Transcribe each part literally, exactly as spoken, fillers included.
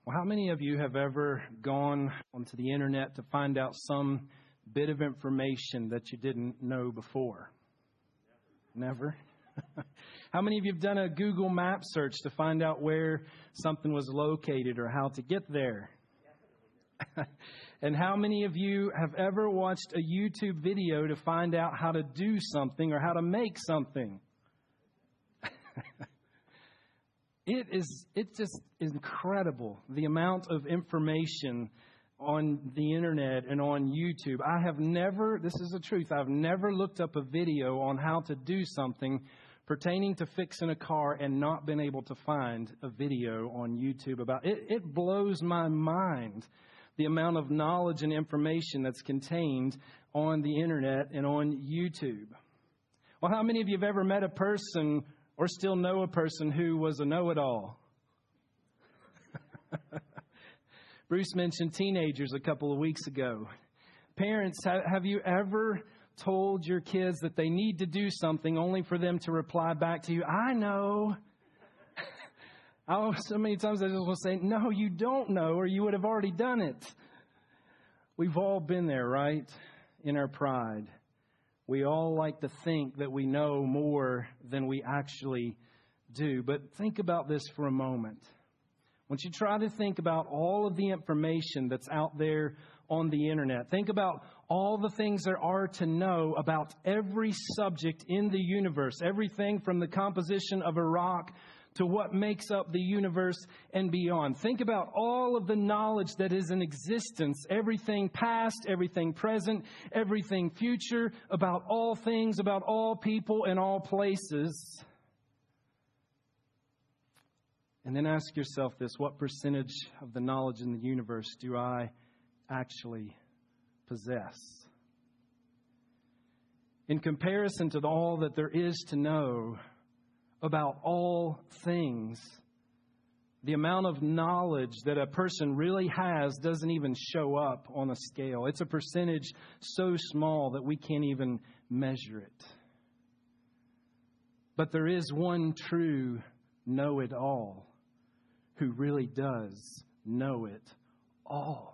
Well, how many of you have ever gone onto the internet to find out some bit of information that you didn't know before? Never? How many of you have done a Google map search to find out where something was located or how to get there? And how many of you have ever watched a YouTube video to find out how to do something or how to make something? It is, it's just incredible, the amount of information on the internet and on YouTube. I have never, this is the truth, I've never looked up a video on how to do something pertaining to fixing a car and not been able to find a video on YouTube about it. It blows my mind, the amount of knowledge and information that's contained on the internet and on YouTube. Well, how many of you have ever met a person or still know a person who was a know-it-all? Bruce mentioned teenagers a couple of weeks ago. Parents, have you ever told your kids that they need to do something only for them to reply back to you, I know? Oh, so many times I just want to say, no, you don't know, or you would have already done it. We've all been there, right? In our pride. We all like to think that we know more than we actually do. But think about this for a moment. Once you try to think about all of the information that's out there on the internet, think about all the things there are to know about every subject in the universe, everything from the composition of a rock to what makes up the universe and beyond. Think about all of the knowledge that is in existence, everything past, everything present, everything future, about all things, about all people and all places. And then ask yourself this, what percentage of the knowledge in the universe do I actually possess? In comparison to all that there is to know about all things, the amount of knowledge that a person really has doesn't even show up on a scale. It's a percentage so small that we can't even measure it. But there is one true know-it-all who really does know it all.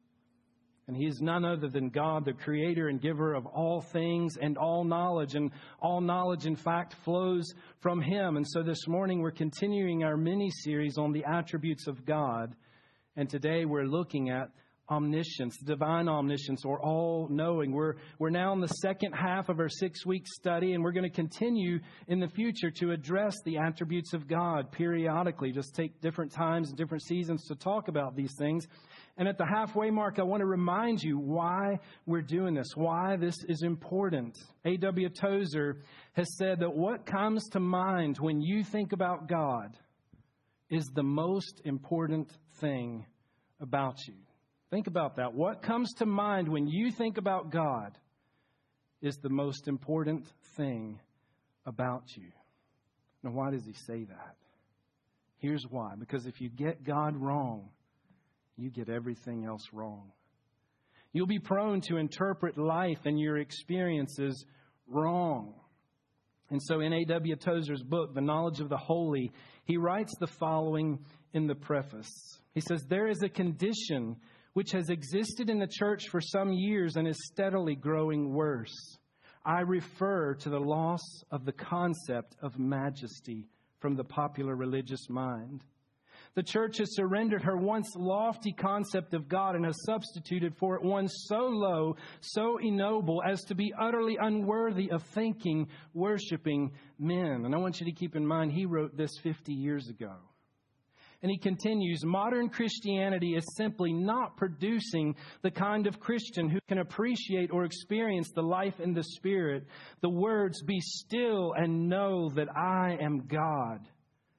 And He is none other than God, the creator and giver of all things and all knowledge. And all knowledge, in fact, flows from Him. And so this morning we're continuing our mini-series on the attributes of God. And today we're looking at omniscience, divine omniscience, or all-knowing. We're, we're now in the second half of our six-week study, and we're going to continue in the future to address the attributes of God periodically. Just take different times and different seasons to talk about these things. And at the halfway mark, I want to remind you why we're doing this, why this is important. A W Tozer has said that what comes to mind when you think about God is the most important thing about you. Think about that. What comes to mind when you think about God is the most important thing about you. Now, why does he say that? Here's why. Because if you get God wrong, you get everything else wrong. You'll be prone to interpret life and your experiences wrong. And so in A W Tozer's book, The Knowledge of the Holy, he writes the following in the preface. He says, there is a condition which has existed in the church for some years and is steadily growing worse. I refer to the loss of the concept of majesty from the popular religious mind. The church has surrendered her once lofty concept of God and has substituted for it one so low, so ignoble as to be utterly unworthy of thinking, worshiping men. And I want you to keep in mind, he wrote this fifty years ago. And he continues, modern Christianity is simply not producing the kind of Christian who can appreciate or experience the life in the Spirit. The words, be still and know that I am God,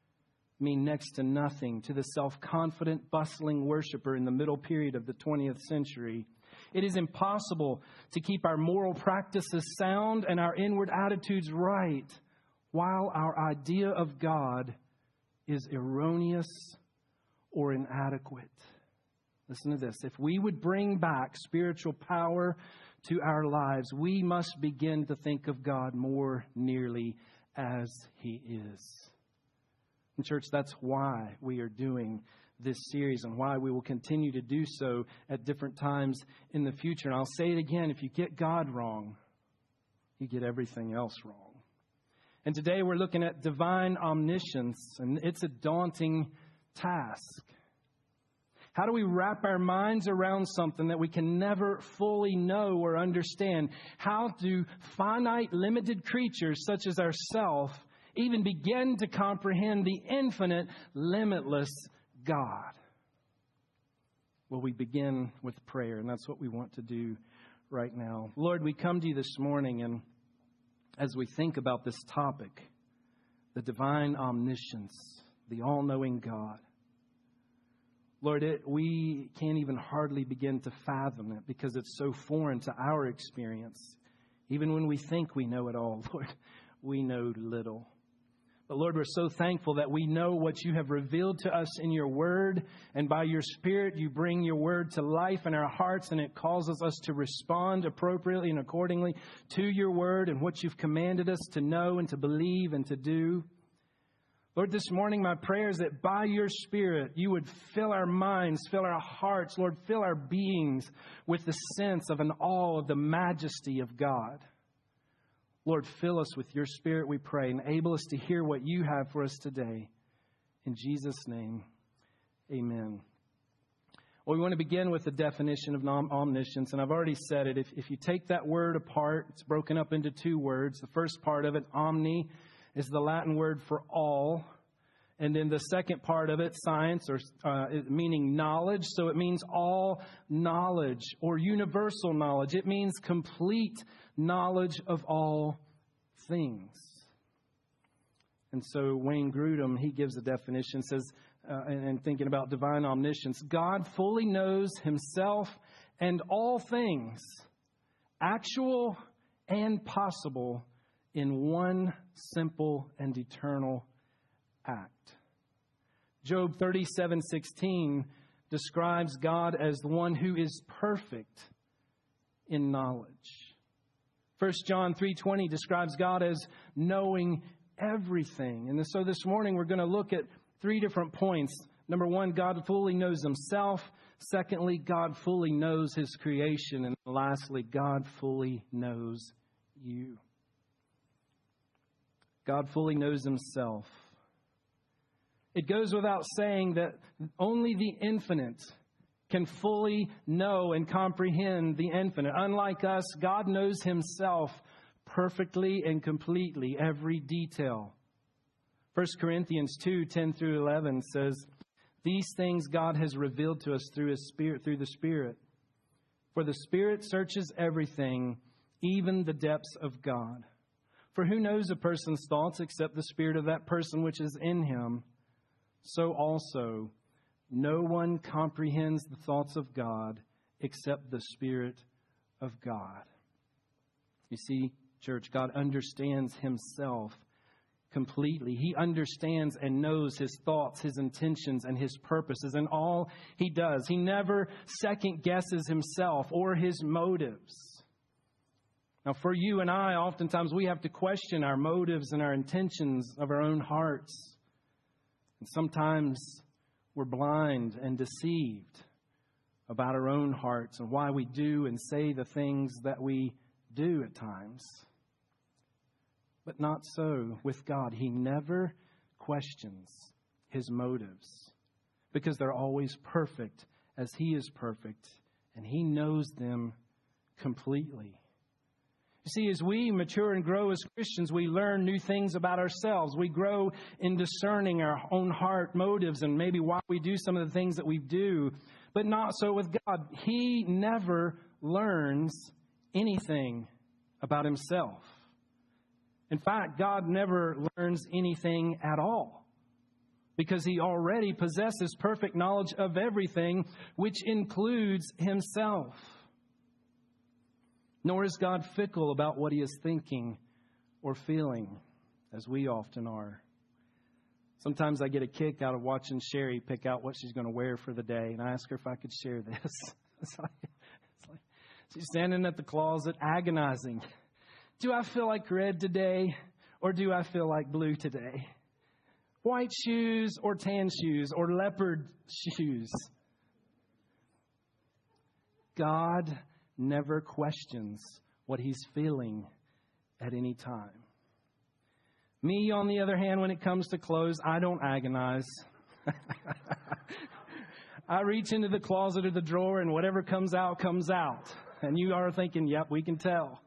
mean next to nothing to the self-confident, bustling worshiper in the middle period of the twentieth century. It is impossible to keep our moral practices sound and our inward attitudes right while our idea of God is erroneous or inadequate. Listen to this. If we would bring back spiritual power to our lives, we must begin to think of God more nearly as He is. And church, that's why we are doing this series and why we will continue to do so at different times in the future. And I'll say it again, if you get God wrong, you get everything else wrong. And today we're looking at divine omniscience, and it's a daunting task. How do we wrap our minds around something that we can never fully know or understand? How do finite, limited creatures such as ourselves even begin to comprehend the infinite, limitless God? Well, we begin with prayer, and that's what we want to do right now. Lord, we come to you this morning, and as we think about this topic, the divine omniscience, the all-knowing God, Lord, it, we can't even hardly begin to fathom it because it's so foreign to our experience. Even when we think we know it all, Lord, we know little. But Lord, we're so thankful that we know what you have revealed to us in your word. And by your Spirit, you bring your word to life in our hearts. And it causes us to respond appropriately and accordingly to your word and what you've commanded us to know and to believe and to do. Lord, this morning, my prayer is that by your Spirit, you would fill our minds, fill our hearts, Lord, fill our beings with the sense of an awe of the majesty of God. Lord, fill us with your Spirit, we pray. Enable us to hear what you have for us today. In Jesus' name, amen. Well, we want to begin with the definition of omniscience. And I've already said it. If, if you take that word apart, it's broken up into two words. The first part of it, omni, is the Latin word for all. And then the second part of it, science, or uh, meaning knowledge. So it means all knowledge or universal knowledge. It means complete knowledge of all things. And so Wayne Grudem, he gives a definition, says, uh, and, and thinking about divine omniscience, God fully knows himself and all things, actual and possible, in one simple and eternal act. Job thirty-seven sixteen describes God as the one who is perfect in knowledge. First John three twenty describes God as knowing everything. And so this morning we're going to look at three different points. Number one, God fully knows himself. Secondly, God fully knows his creation. And lastly, God fully knows you. God fully knows himself. It goes without saying that only the infinite can fully know and comprehend the infinite. Unlike us, God knows himself perfectly and completely, every detail. First Corinthians two, ten through eleven says, these things God has revealed to us through his Spirit, through the Spirit. For the Spirit searches everything, even the depths of God. For who knows a person's thoughts except the spirit of that person which is in him? So also, no one comprehends the thoughts of God except the Spirit of God. You see, church, God understands himself completely. He understands and knows his thoughts, his intentions, and his purposes, and all he does. He never second guesses himself or his motives. Now, for you and I, oftentimes we have to question our motives and our intentions of our own hearts. And sometimes we're blind and deceived about our own hearts and why we do and say the things that we do at times. But not so with God. He never questions his motives because they're always perfect as he is perfect, and he knows them completely. You see, as we mature and grow as Christians, we learn new things about ourselves. We grow in discerning our own heart motives and maybe why we do some of the things that we do. But not so with God. He never learns anything about himself. In fact, God never learns anything at all, because he already possesses perfect knowledge of everything, which includes himself. Nor is God fickle about what he is thinking or feeling, as we often are. Sometimes I get a kick out of watching Sherry pick out what she's going to wear for the day, and I ask her if I could share this. It's like, it's like she's standing at the closet agonizing. Do I feel like red today, or do I feel like blue today? white shoes or tan shoes or leopard shoes. God never questions what he's feeling at any time. Me, on the other hand, when it comes to clothes, I don't agonize. I reach into the closet or the drawer, and whatever comes out, comes out. And you are thinking, yep, we can tell.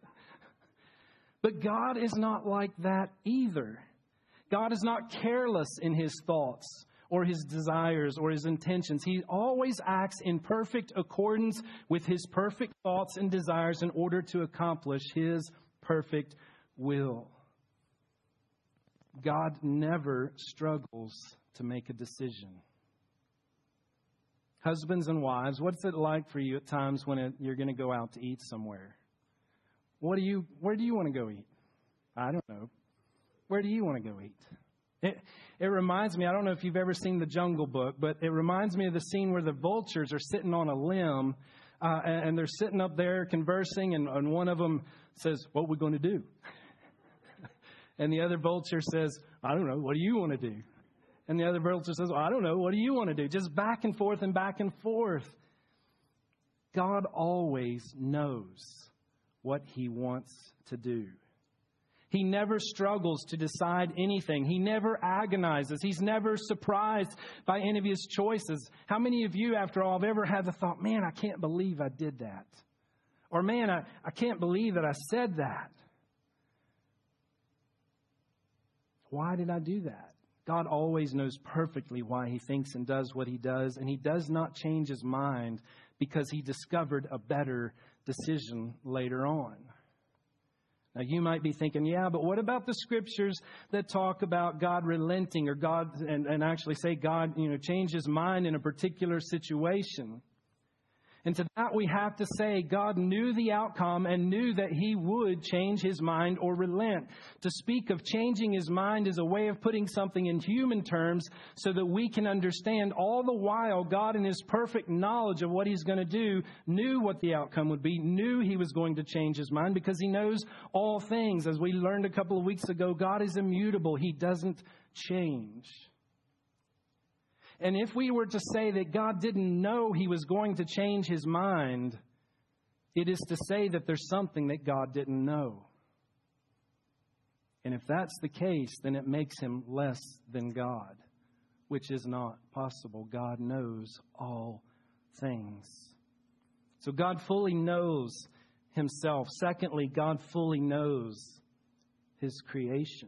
But God is not like that either. God is not careless in his thoughts or his desires or his intentions. He always acts in perfect accordance with his perfect thoughts and desires in order to accomplish his perfect will. God never struggles to make a decision. Husbands and wives, what's it like for you at times when it, you're going to go out to eat somewhere? What do you, where do you want to go eat? I don't know. Where do you want to go eat? It, it reminds me, I don't know if you've ever seen The Jungle Book, but it reminds me of the scene where the vultures are sitting on a limb uh, and, and they're sitting up there conversing, and, and one of them says, "What are we going to do?" And the other vulture says, "I don't know. What do you want to do?" And the other vulture says, well, "I don't know. What do you want to do?" Just back and forth and back and forth. God always knows what he wants to do. He never struggles to decide anything. He never agonizes. He's never surprised by any of his choices. How many of you, after all, have ever had the thought, man, I can't believe I did that? Or man, I, I can't believe that I said that. Why did I do that? God always knows perfectly why he thinks and does what he does, and he does not change his mind because he discovered a better decision later on. Now, you might be thinking, yeah, but what about the scriptures that talk about God relenting or God, and, and actually say God, you know, changed his mind in a particular situation? And to that we have to say God knew the outcome and knew that he would change his mind or relent. To speak of changing his mind is a way of putting something in human terms so that we can understand all the while God, in his perfect knowledge of what he's going to do, knew what the outcome would be, knew he was going to change his mind because he knows all things. As we learned a couple of weeks ago, God is immutable. He doesn't change. And if we were to say that God didn't know he was going to change his mind, it is to say that there's something that God didn't know. And if that's the case, then it makes him less than God, which is not possible. God knows all things. So God fully knows himself. Secondly, God fully knows his creation.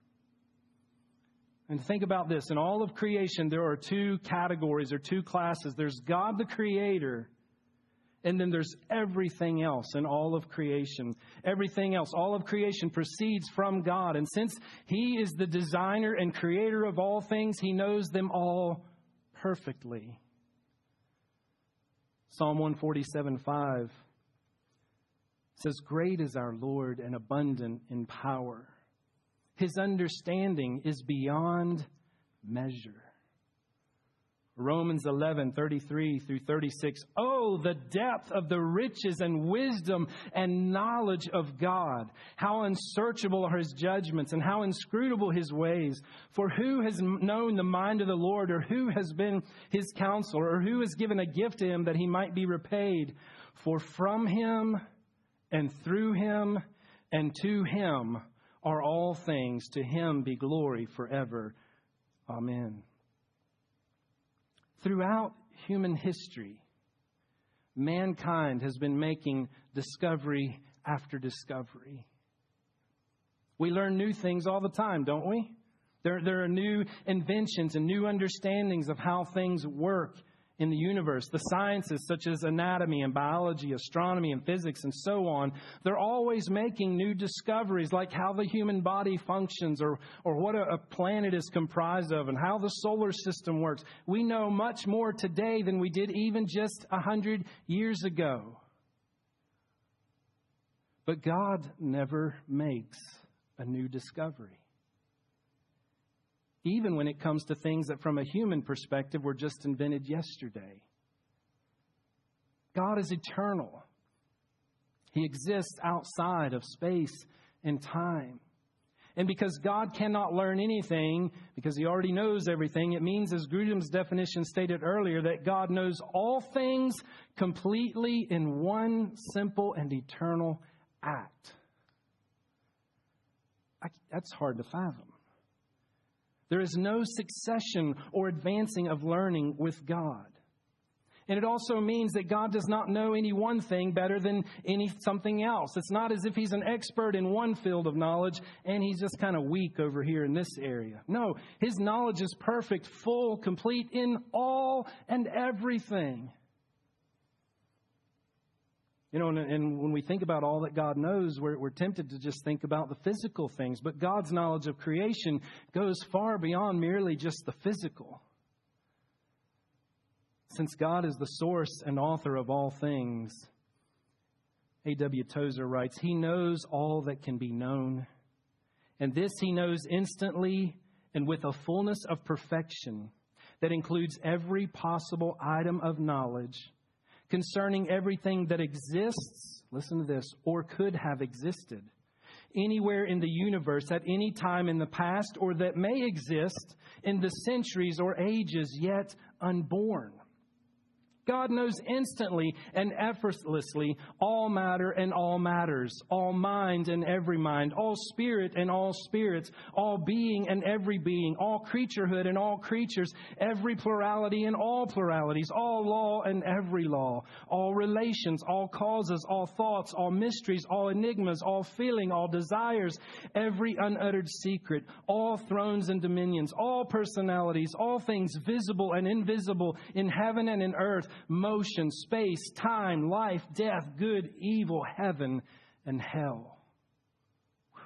And think about this. In all of creation, there are two categories or two classes. There's God the Creator, and then there's everything else in all of creation. Everything else, all of creation proceeds from God. And since he is the designer and creator of all things, he knows them all perfectly. Psalm one forty-seven five says, "Great is our Lord and abundant in power. His understanding is beyond measure." Romans eleven thirty-three through thirty-six. "Oh, the depth of the riches and wisdom and knowledge of God. How unsearchable are his judgments and how inscrutable his ways. For who has known the mind of the Lord, or who has been his counselor, or who has given a gift to him that he might be repaid? For from him and through him and to him are all things. To him be glory forever. Amen." Throughout human history, mankind has been making discovery after discovery. We learn new things all the time, don't we? There, there are new inventions and new understandings of how things work in the universe. The sciences such as anatomy and biology, astronomy and physics and so on, they're always making new discoveries, like how the human body functions, or, or what a, a planet is comprised of, and how the solar system works. We know much more today than we did even just a hundred years ago. But God never makes a new discovery. Even when it comes to things that from a human perspective were just invented yesterday. God is eternal. He exists outside of space and time. And because God cannot learn anything, because He already knows everything, it means, as Grudem's definition stated earlier, that God knows all things completely in one simple and eternal act. I, that's hard to fathom. There is no succession or advancing of learning with God. And it also means that God does not know any one thing better than any something else. It's not as if He's an expert in one field of knowledge and He's just kind of weak over here in this area. No, His knowledge is perfect, full, complete in all and everything. You know, and, and when we think about all that God knows, we're, we're tempted to just think about the physical things. But God's knowledge of creation goes far beyond merely just the physical. Since God is the source and author of all things, A W Tozer writes, He knows all that can be known. And this He knows instantly and with a fullness of perfection that includes every possible item of knowledge concerning everything that exists, listen to this, or could have existed anywhere in the universe at any time in the past, or that may exist in the centuries or ages yet unborn. God knows instantly and effortlessly all matter and all matters, all mind and every mind, all spirit and all spirits, all being and every being, all creaturehood and all creatures, every plurality and all pluralities, all law and every law, all relations, all causes, all thoughts, all mysteries, all enigmas, all feeling, all desires, every unuttered secret, all thrones and dominions, all personalities, all things visible and invisible in heaven and in earth, motion, space, time, life, death, good, evil, heaven, and hell. Whew.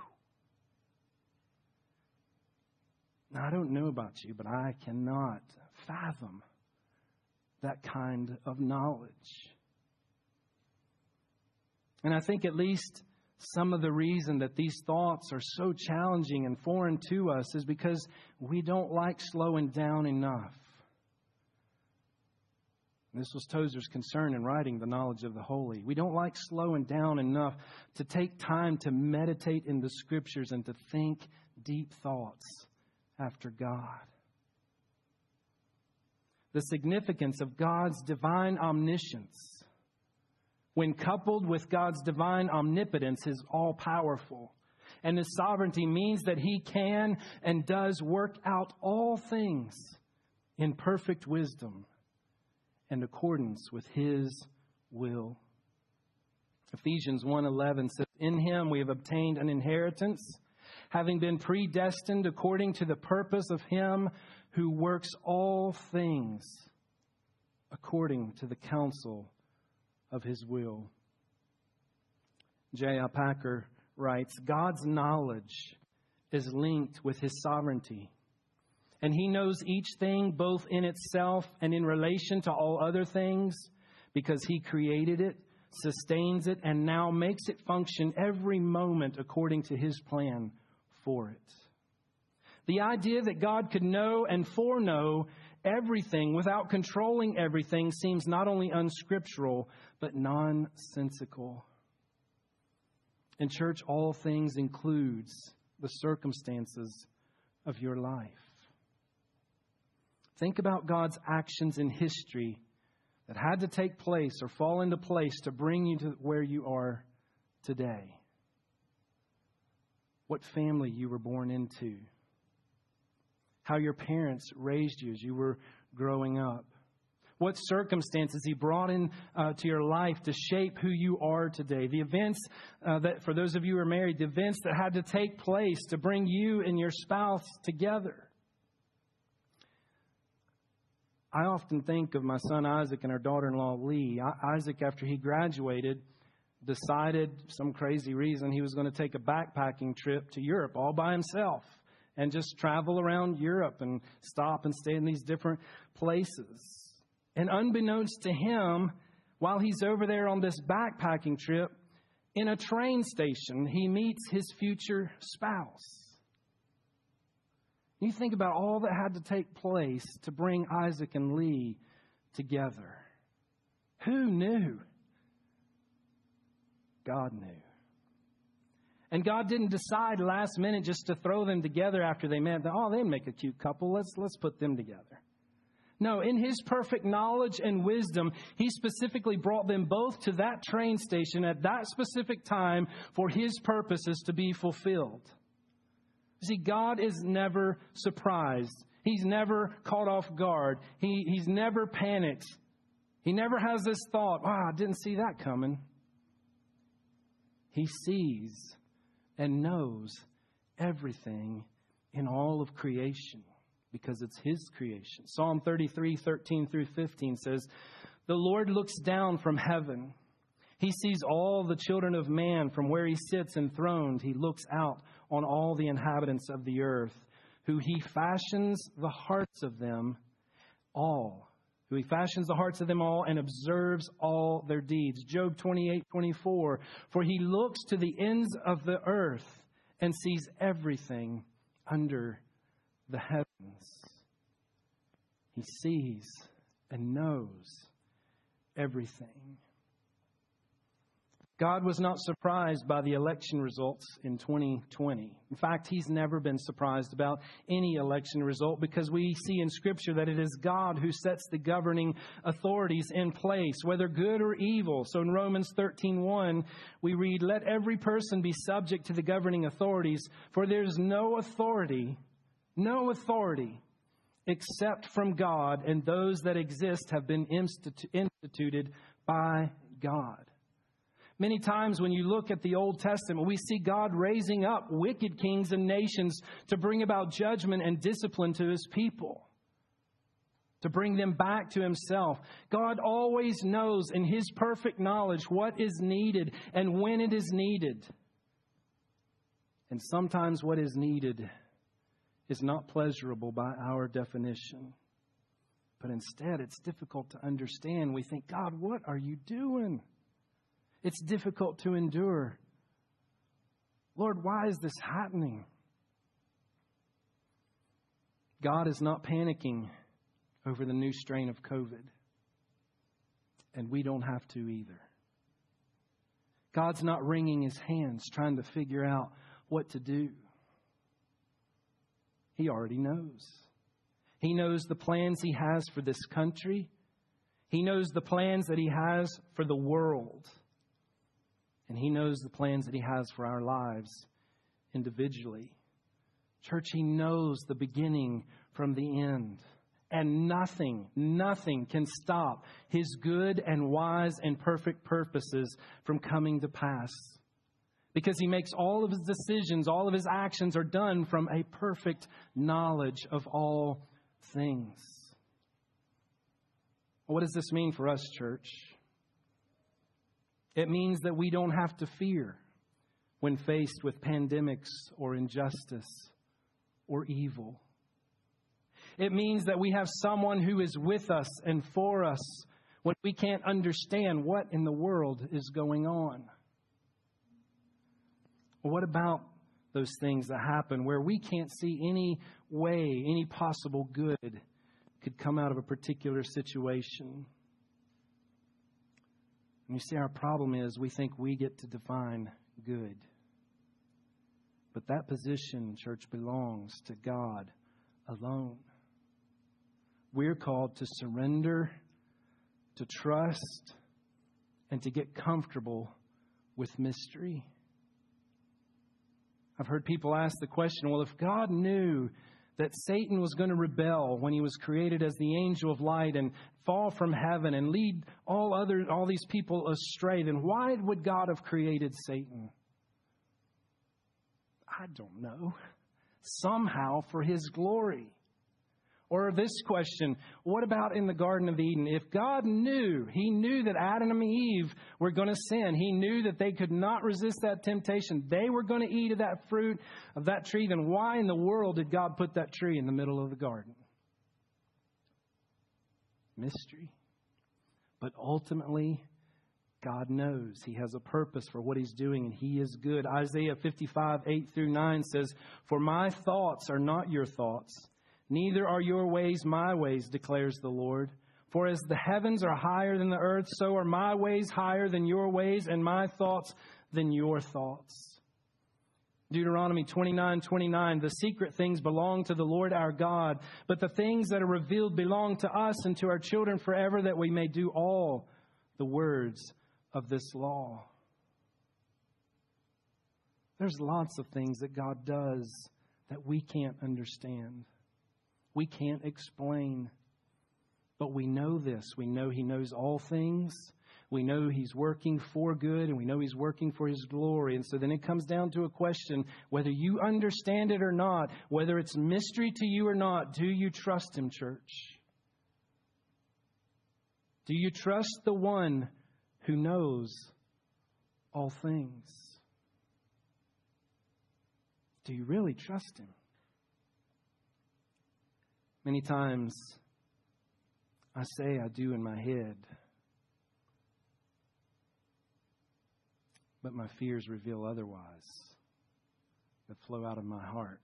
Now, I don't know about you, but I cannot fathom that kind of knowledge. And I think at least some of the reason that these thoughts are so challenging and foreign to us is because we don't like slowing down enough. This was Tozer's concern in writing The Knowledge of the Holy. We don't like slowing down enough to take time to meditate in the Scriptures and to think deep thoughts after God. The significance of God's divine omniscience, when coupled with God's divine omnipotence, is all-powerful. And His sovereignty means that He can and does work out all things in perfect wisdom and accordance with His will. Ephesians one eleven says, In Him we have obtained an inheritance, having been predestined according to the purpose of Him who works all things according to the counsel of His will. J I Packer writes, God's knowledge is linked with His sovereignty. And He knows each thing both in itself and in relation to all other things because He created it, sustains it, and now makes it function every moment according to His plan for it. The idea that God could know and foreknow everything without controlling everything seems not only unscriptural, but nonsensical. In church, all things includes the circumstances of your life. Think about God's actions in history that had to take place or fall into place to bring you to where you are today. What family you were born into. How your parents raised you as you were growing up. What circumstances He brought in uh, to your life to shape who you are today. The events uh, that, for those of you who are married, the events that had to take place to bring you and your spouse together. I often think of my son Isaac and our daughter-in-law Lee. I, Isaac, after he graduated, decided for some crazy reason he was going to take a backpacking trip to Europe all by himself and just travel around Europe and stop and stay in these different places. And unbeknownst to him, while he's over there on this backpacking trip, in a train station, he meets his future spouse. You think about all that had to take place to bring Isaac and Lee together. Who knew? God knew. And God didn't decide last minute just to throw them together after they met. Oh, they make a cute couple. Let's, let's put them together. No, in His perfect knowledge and wisdom, He specifically brought them both to that train station at that specific time for His purposes to be fulfilled. See, God is never surprised. He's never caught off guard. He, he's never panicked. He never has this thought, wow, I didn't see that coming. He sees and knows everything in all of creation because it's His creation. Psalm thirty-three, thirteen through fifteen says, the Lord looks down from heaven. He sees all the children of man from where He sits enthroned. He looks out on all the inhabitants of the earth, who He fashions the hearts of them all. Who He fashions the hearts of them all and observes all their deeds. Job twenty-eight, twenty-four. For He looks to the ends of the earth and sees everything under the heavens. He sees and knows everything. God was not surprised by the election results in twenty twenty. In fact, He's never been surprised about any election result because we see in Scripture that it is God who sets the governing authorities in place, whether good or evil. So in Romans thirteen one, we read, let every person be subject to the governing authorities, for there's no authority, no authority except from God, and those that exist have been institu- instituted by God. Many times when you look at the Old Testament, we see God raising up wicked kings and nations to bring about judgment and discipline to His people, to bring them back to Himself. God always knows in His perfect knowledge what is needed and when it is needed. And sometimes what is needed is not pleasurable by our definition. But instead, it's difficult to understand. We think, God, what are you doing? It's difficult to endure. Lord, why is this happening? God is not panicking over the new strain of COVID. And we don't have to either. God's not wringing His hands trying to figure out what to do. He already knows. He knows the plans He has for this country. He knows the plans that He has for the world. And He knows the plans that He has for our lives individually. Church, He knows the beginning from the end. And nothing, nothing can stop His good and wise and perfect purposes from coming to pass. Because He makes all of His decisions, all of His actions are done from a perfect knowledge of all things. What does this mean for us, church? It means that we don't have to fear when faced with pandemics or injustice or evil. It means that we have someone who is with us and for us when we can't understand what in the world is going on. Well, what about those things that happen where we can't see any way, any possible good could come out of a particular situation? And you see, our problem is we think we get to define good. But that position, church, belongs to God alone. We're called to surrender, to trust, and to get comfortable with mystery. I've heard people ask the question, well, if God knew that Satan was going to rebel when he was created as the angel of light and fall from heaven and lead all other all these people astray, then why would God have created Satan? I don't know. Somehow for His glory. Or this question, what about in the Garden of Eden? If God knew, He knew that Adam and Eve were going to sin. He knew that they could not resist that temptation. They were going to eat of that fruit of that tree. Then why in the world did God put that tree in the middle of the garden? Mystery. But ultimately, God knows. He has a purpose for what He's doing, and He is good. Isaiah fifty-five, eight through nine says, for my thoughts are not your thoughts, neither are your ways my ways, declares the Lord. For as the heavens are higher than the earth, so are my ways higher than your ways, and my thoughts than your thoughts. Deuteronomy twenty-nine twenty-nine, the secret things belong to the Lord our God, but the things that are revealed belong to us and to our children forever, that we may do all the words of this law. There's lots of things that God does that we can't understand. We can't explain. But we know this. We know He knows all things. We know He's working for good, and we know He's working for His glory. And so then it comes down to a question, whether you understand it or not, whether it's mystery to you or not, do you trust Him, church? Do you trust the one who knows all things? Do you really trust Him? Many times I say I do in my head, but my fears reveal otherwise that flow out of my heart.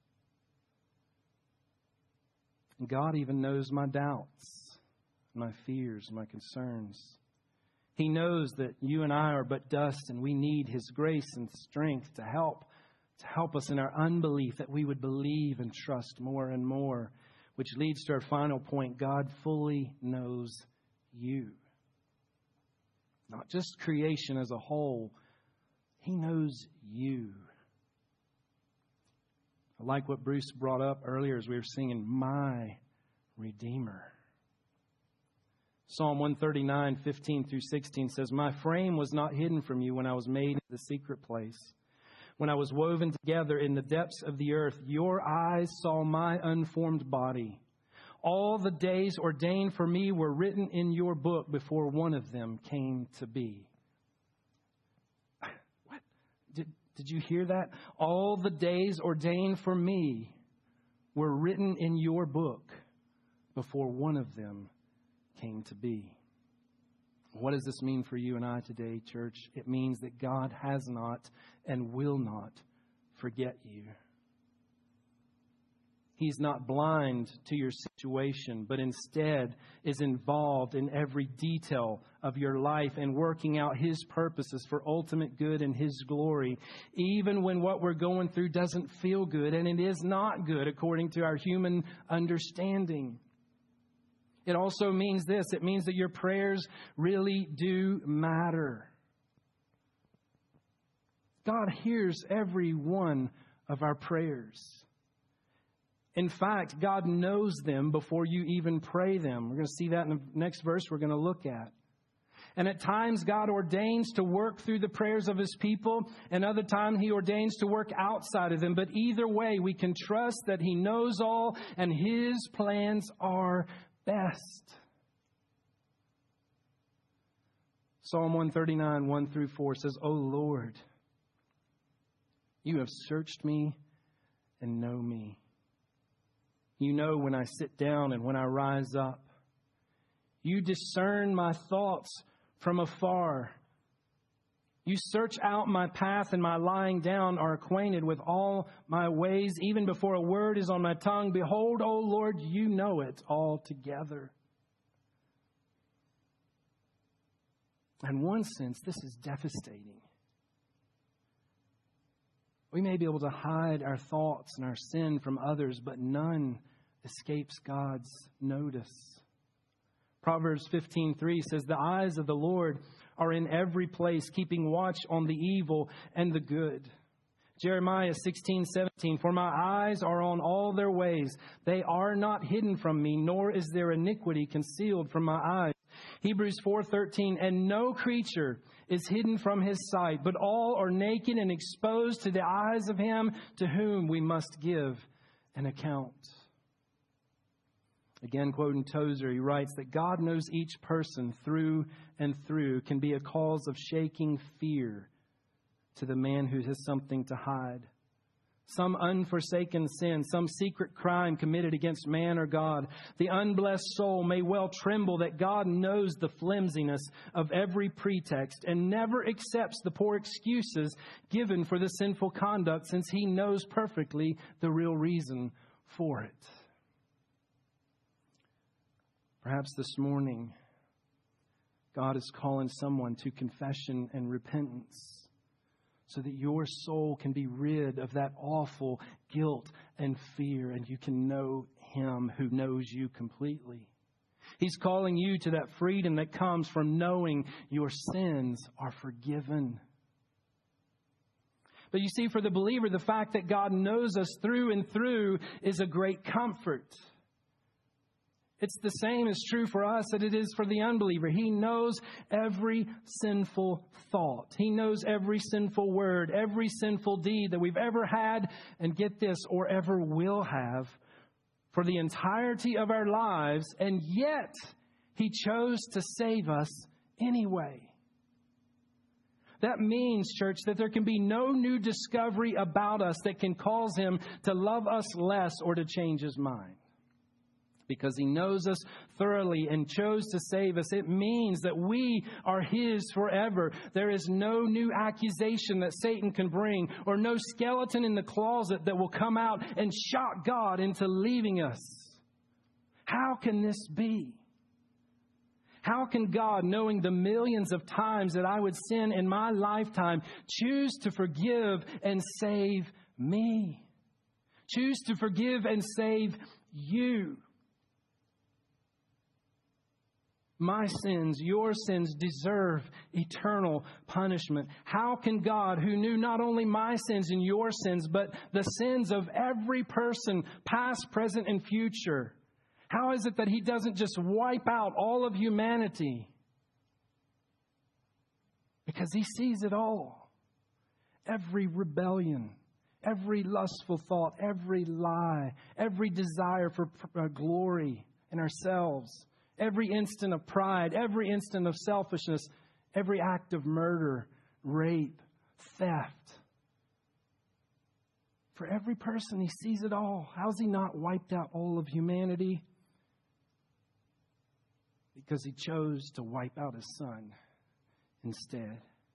And God even knows my doubts, my fears, my concerns. He knows that you and I are but dust, and we need His grace and strength to help, to help us in our unbelief, that we would believe and trust more and more, which leads to our final point. God fully knows you. Not just creation as a whole. He knows you. I like what Bruce brought up earlier as we were singing, My Redeemer. Psalm one thirty-nine, fifteen through sixteen says, My frame was not hidden from you when I was made in the secret place. When I was woven together in the depths of the earth, your eyes saw my unformed body. All the days ordained for me were written in your book before one of them came to be. What? Did, did you hear that? All the days ordained for me were written in your book before one of them came to be. What does this mean for you and I today, church? It means that God has not and will not forget you. He's not blind to your situation, but instead is involved in every detail of your life and working out His purposes for ultimate good and His glory, even when what we're going through doesn't feel good, and it is not good according to our human understanding. It also means this. It means that your prayers really do matter. God hears every one of our prayers. In fact, God knows them before you even pray them. We're going to see that in the next verse we're going to look at. And at times, God ordains to work through the prayers of His people, and other times He ordains to work outside of them. But either way, we can trust that He knows all, and His plans are best. Psalm one thirty-nine, one through four says, O Lord, you have searched me and know me. You know when I sit down and when I rise up. You discern my thoughts from afar. You search out my path, and my lying down are acquainted with all my ways. Even before a word is on my tongue, behold, O Lord, you know it altogether. In one sense, this is devastating. We may be able to hide our thoughts and our sin from others, but none escapes God's notice. Proverbs fifteen three says, the eyes of the Lord are in every place, keeping watch on the evil and the good. Jeremiah sixteen seventeen, for my eyes are on all their ways. They are not hidden from me, nor is their iniquity concealed from my eyes. Hebrews four thirteen, and no creature is hidden from His sight, but all are naked and exposed to the eyes of Him to whom we must give an account. Again, quoting Tozer, he writes that God knows each person through and through can be a cause of shaking fear to the man who has something to hide. Some unforsaken sin, some secret crime committed against man or God. The unblessed soul may well tremble that God knows the flimsiness of every pretext and never accepts the poor excuses given for the sinful conduct, since He knows perfectly the real reason for it. Perhaps this morning, God is calling someone to confession and repentance. so that your soul can be rid of that awful guilt and fear, and you can know Him who knows you completely. He's calling you to that freedom that comes from knowing your sins are forgiven. But you see, for the believer, the fact that God knows us through and through is a great comfort. It's the same as true for us that it is for the unbeliever. He knows every sinful thought. He knows every sinful word, every sinful deed that we've ever had, and get this, or ever will have for the entirety of our lives. And yet, He chose to save us anyway. That means, church, that there can be no new discovery about us that can cause Him to love us less or to change His mind. Because He knows us thoroughly and chose to save us, it means that we are His forever. There is no new accusation that Satan can bring, or no skeleton in the closet that will come out and shock God into leaving us. How can this be? How can God, knowing the millions of times that I would sin in my lifetime, choose to forgive and save me? Choose to forgive and save you? My sins, your sins, deserve eternal punishment. How can God, who knew not only my sins and your sins, but the sins of every person, past, present, and future, how is it that He doesn't just wipe out all of humanity? Because He sees it all. Every rebellion, every lustful thought, every lie, every desire for glory in ourselves, every instant of pride, every instant of selfishness, every act of murder, rape, theft. For every person, He sees it all. How's He not wiped out all of humanity? Because He chose to wipe out His Son instead.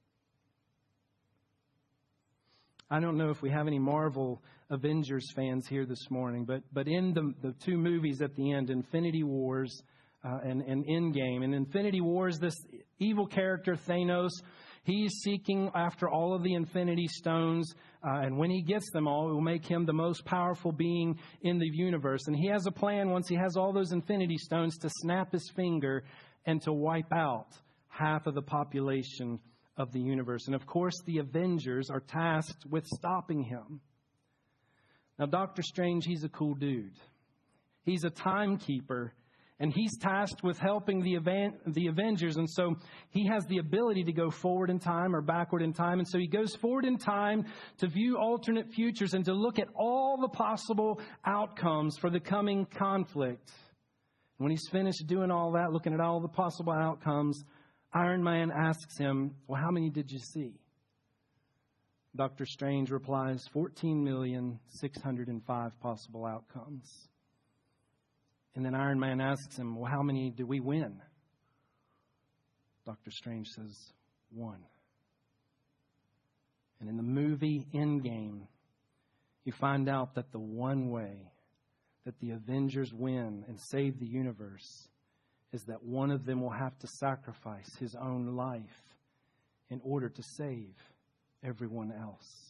I don't know if we have any Marvel Avengers fans here this morning, but but in the, the two movies at the end, Infinity Wars uh, and, and Endgame. In Infinity Wars, this evil character, Thanos, he's seeking after all of the Infinity Stones. Uh, and when he gets them all, it will make him the most powerful being in the universe. And he has a plan, once he has all those Infinity Stones, to snap his finger and to wipe out half of the population of the universe. And of course, the Avengers are tasked with stopping him. Now, Doctor Strange, he's a cool dude. He's a timekeeper, and he's tasked with helping the Aven- the Avengers. And so he has the ability to go forward in time or backward in time. And so he goes forward in time to view alternate futures and to look at all the possible outcomes for the coming conflict. When he's finished doing all that, looking at all the possible outcomes, Iron Man asks him, well, how many did you see? Doctor Strange replies, fourteen million six hundred five possible outcomes. And then Iron Man asks him, well, how many did we win? Doctor Strange says, one. And in the movie Endgame, you find out that the one way that the Avengers win and save the universe is that one of them will have to sacrifice his own life in order to save everyone else.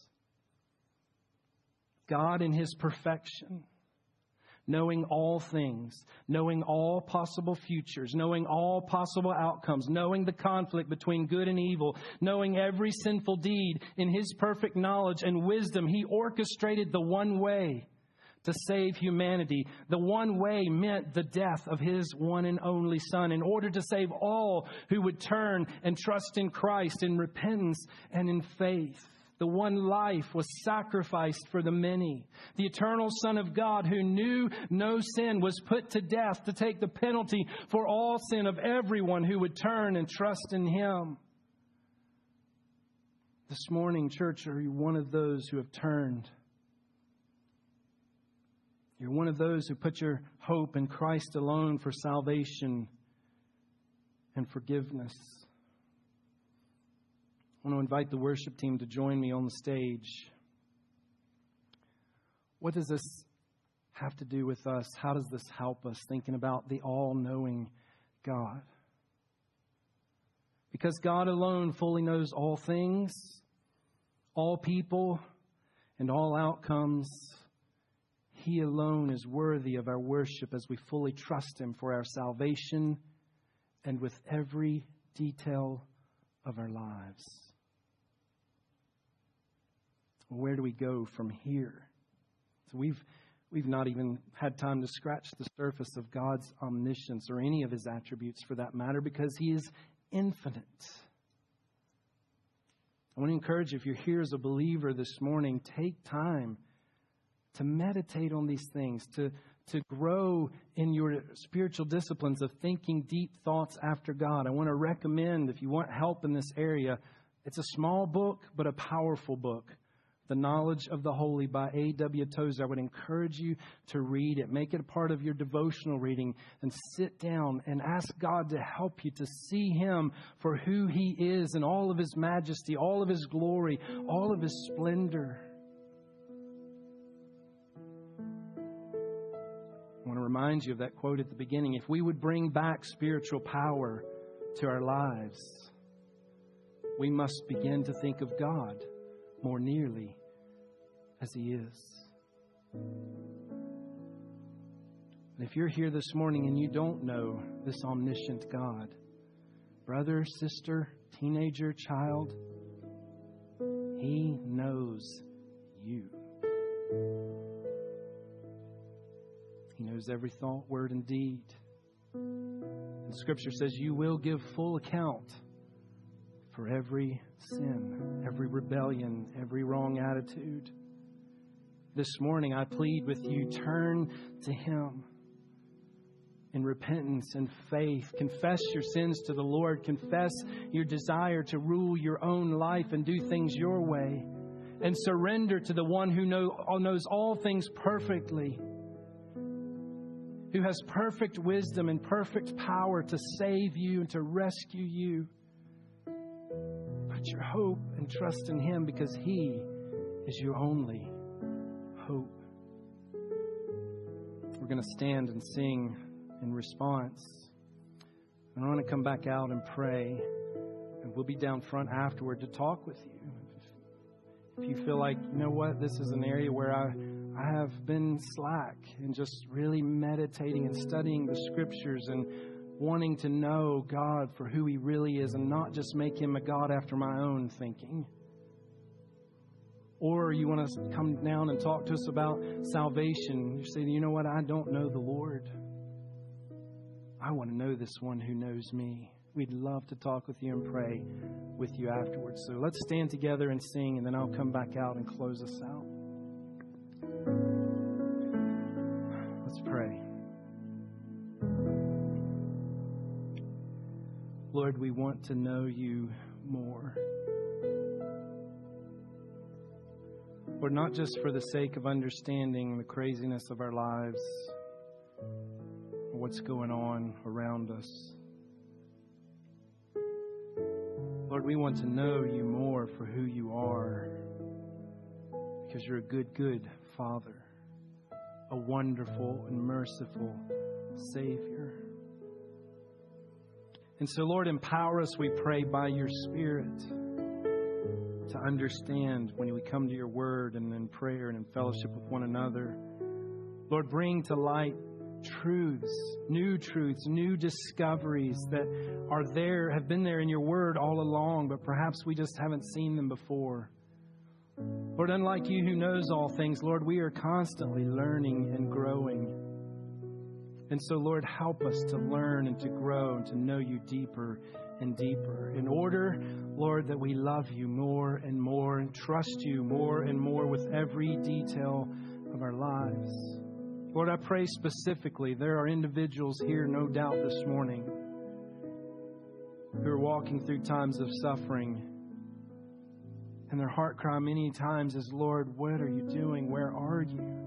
God in His perfection, knowing all things, knowing all possible futures, knowing all possible outcomes, knowing the conflict between good and evil, knowing every sinful deed, in His perfect knowledge and wisdom, He orchestrated the one way to save humanity. The one way meant the death of His one and only Son in order to save all who would turn and trust in Christ in repentance and in faith. The one life was sacrificed for the many. The eternal Son of God, who knew no sin, was put to death to take the penalty for all sin of everyone who would turn and trust in Him. This morning, church, are you one of those who have turned? You're one of those who put your hope in Christ alone for salvation and forgiveness. I want to invite the worship team to join me on the stage. What does this have to do with us? How does this help us thinking about the all-knowing God? Because God alone fully knows all things, all people and all outcomes. He alone is worthy of our worship as we fully trust Him for our salvation and with every detail of our lives. Where do we go from here? So we've we've not even had time to scratch the surface of God's omniscience or any of His attributes for that matter, because He is infinite. I want to encourage you, if you're here as a believer this morning, take time to meditate on these things, to, to grow in your spiritual disciplines of thinking deep thoughts after God. I want to recommend, if you want help in this area, it's a small book, but a powerful book. The Knowledge of the Holy by A W Tozer. I would encourage you to read it. Make it a part of your devotional reading and sit down and ask God to help you to see Him for who He is in all of His majesty, all of His glory, all of His splendor. I want to remind you of that quote at the beginning. If we would bring back spiritual power to our lives, we must begin to think of God more nearly as He is. And if you're here this morning and you don't know this omniscient God, brother, sister, teenager, child, He knows you. He knows every thought, word, and deed. And Scripture says you will give full account for every sin, every rebellion, every wrong attitude. This morning, I plead with you, turn to Him in repentance and faith. Confess your sins to the Lord. Confess your desire to rule your own life and do things your way. And surrender to the one who know, knows all things perfectly, who has perfect wisdom and perfect power to save you and to rescue you. Put your hope and trust in Him, because He is your only hope. We're going to stand and sing in response. And I want to come back out and pray. And we'll be down front afterward to talk with you. If you feel like, you know what, this is an area where I, I have been slack in just really meditating and studying the Scriptures and wanting to know God for who He really is and not just make Him a God after my own thinking. Or you want to come down and talk to us about salvation. You say, you know what, I don't know the Lord. I want to know this one who knows me. We'd love to talk with you and pray with you afterwards. So let's stand together and sing, and then I'll come back out and close us out. Let's pray. Lord, we want to know You more. Lord, not just for the sake of understanding the craziness of our lives, or what's going on around us. Lord, we want to know You more for who You are, because You're a good, good Father, a wonderful and merciful Savior. And so, Lord, empower us, we pray, by Your Spirit to understand when we come to Your Word and in prayer and in fellowship with one another. Lord, bring to light truths, new truths, new discoveries that are there, have been there in Your Word all along, but perhaps we just haven't seen them before. Lord, unlike You who knows all things, Lord, we are constantly learning and growing. And so, Lord, help us to learn and to grow and to know You deeper and deeper, in order, Lord, that we love You more and more and trust You more and more with every detail of our lives. Lord, I pray specifically, there are individuals here, no doubt, this morning who are walking through times of suffering. And their heart cry many times is, Lord, what are You doing? Where are You?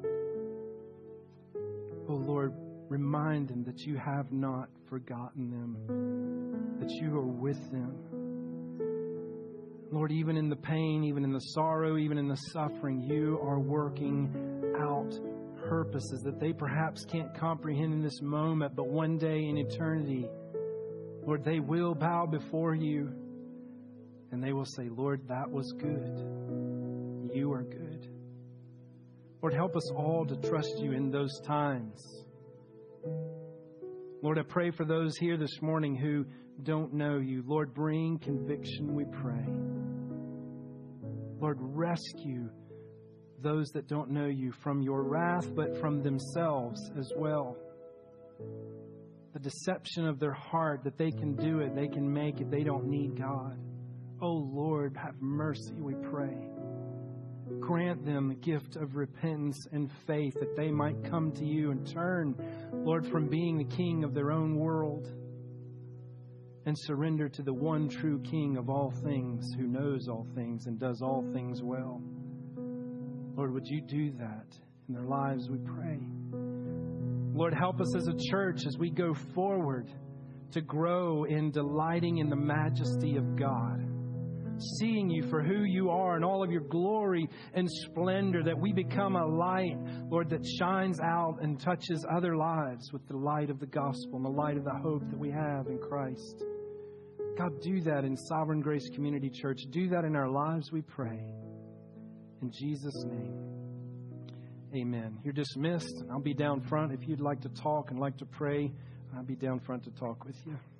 Oh, Lord, remind them that You have not forgotten them, that You are with them. Lord, even in the pain, even in the sorrow, even in the suffering, You are working out purposes that they perhaps can't comprehend in this moment, but one day in eternity, Lord, they will bow before You And they will say, Lord, that was good. You are good. Lord, help us all to trust you in those times. Lord, I pray for those here this morning who don't know you. Lord, bring conviction, we pray. Lord, rescue those that don't know you from your wrath, but from themselves as well. The deception of their heart that they can do it, they can make it, they don't need God. Oh Lord, have mercy, we pray. Grant them the gift of repentance and faith that they might come to you and turn, Lord, from being the king of their own world and surrender to the one true King of all things, who knows all things and does all things well. Lord, would you do that in their lives, we pray. Lord, help us as a church as we go forward to grow in delighting in the majesty of God, seeing you for who you are and all of your glory and splendor, that we become a light, Lord, that shines out and touches other lives with the light of the gospel and the light of the hope that we have in Christ. God, do that in Sovereign Grace Community Church. Do that in our lives, we pray. In Jesus' name, amen. You're dismissed. I'll be down front. If you'd like to talk and like to pray, I'll be down front to talk with you.